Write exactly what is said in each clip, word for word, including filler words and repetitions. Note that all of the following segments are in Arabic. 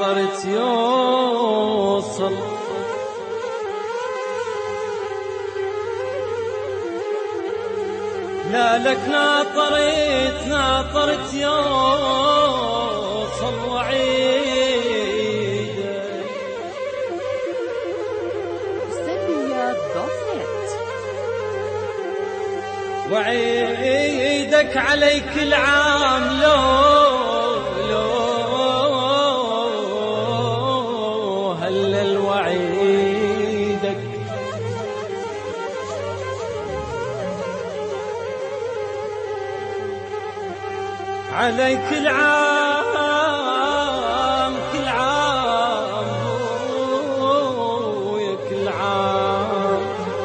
ناطرت يوصل لا لك ناطرت ناطرت يوصل وعيدك وعيدك عليك العام لو لو هلل وعيدك عليك العام كل عام ويا كل عام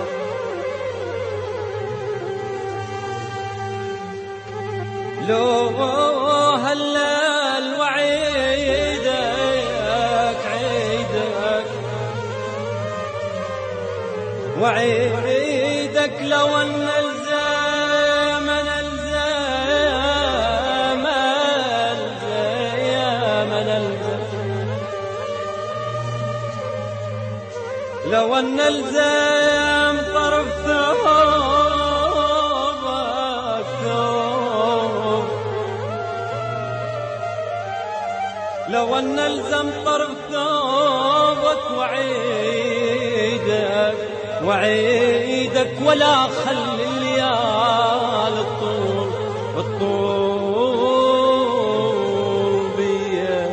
لو هلل وعيدك عيدك وعيدك لو ان الزمن الزمن الزمن الزمن لو ان الزم طرف ثوبك ثوب لو ان الزم طرف ثوبك وعيدك وعيدك ولا خلي الليال الطول الطول بيا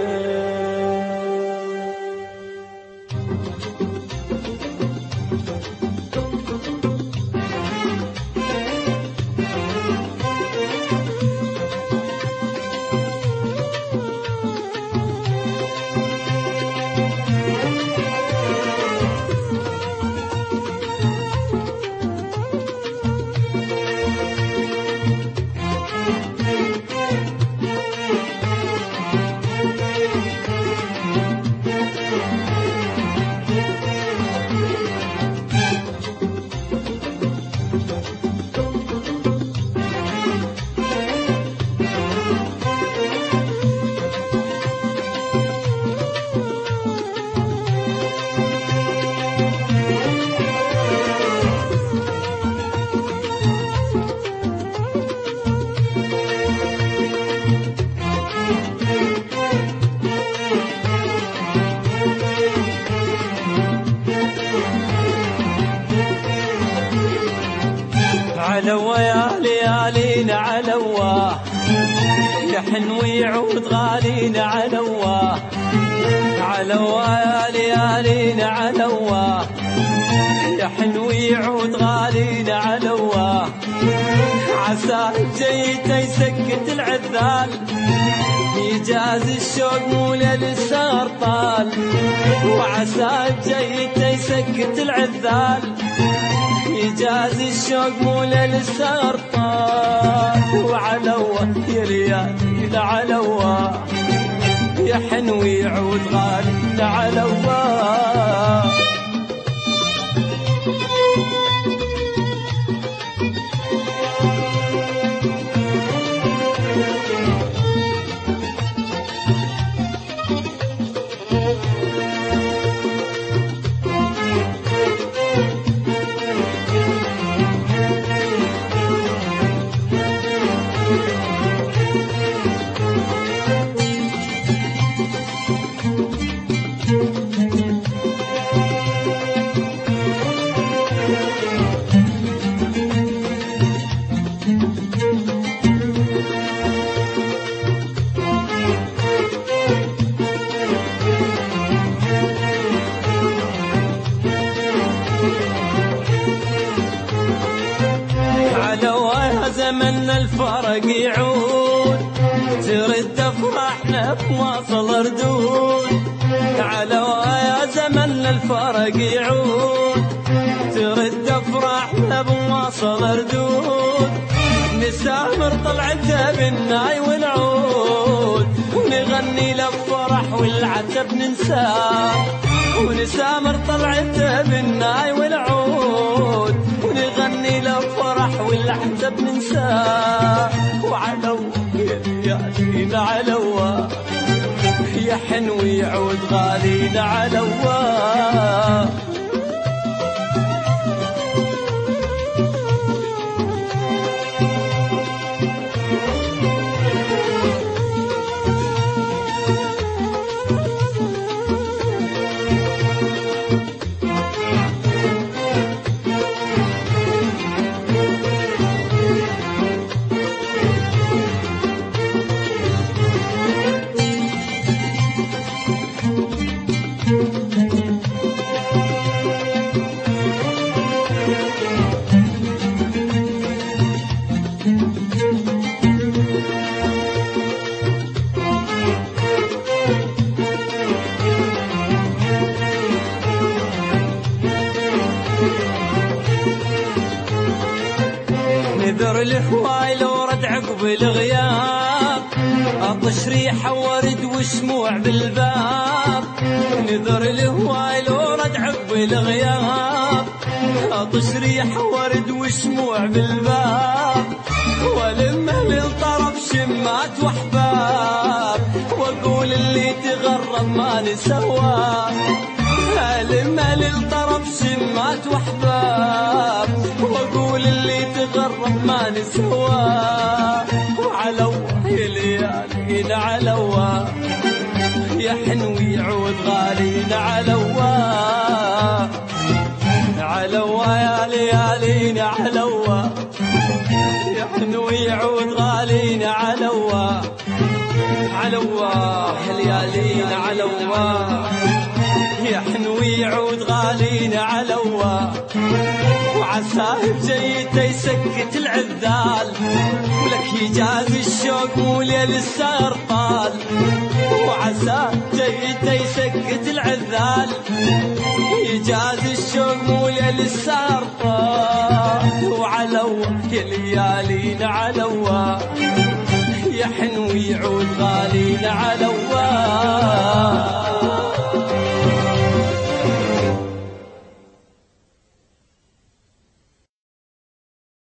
علوا يا ليالينا علوا يا حنو يعود غالينا علوا علوا يا ليالينا علوا يا حنو يعود غالينا علوا عسى جيته يسكت العذال يجاز الشوق مو للسهر طال وعسى جيته يسكت العذال يجاز الشوق مو للسهر طال وعلوا يا ليالي علوا يا حنو يعود غالي علوا زمن الفرق يعود ترد افرحنا بواصل ردود تعالوا يا زمن الفرق يعود ترد افرحنا بواصل ردود نسامر طلعتها بالناي والعود ونغني للفرح والعتب ننساه ونسامر طلعتها بالناي والعود ونغني للفرح والعتب ننساه وعلوا يا ليالينا علوا يا حنو يعود غالينا علواه. نذر الهواي لو رد عقب الغياب، أطش ريحة ورد وشموع بالباب. نذر الهواي لو رد عقب الغياب، أطش ريحة ورد وشموع بالباب. ولمه للطرف شمات وحباب، واقول اللي تغرب ما نسواه. لمه للطرف شمات وحباب، واقول اللي تغرب ما نسواه. وعلوه يا ليالينا علواه، يا حنو يعود غالينا علواه. علواه يا ليالينا علواه، يا حنو يعود غالينا علواه. علواه يا ليالينا علواه، يا حنو يعود غالينا علواه. وعساه بجيته يسكت العذال، ولك يجاز الشوق وليل السهر طال. وعساه بجيته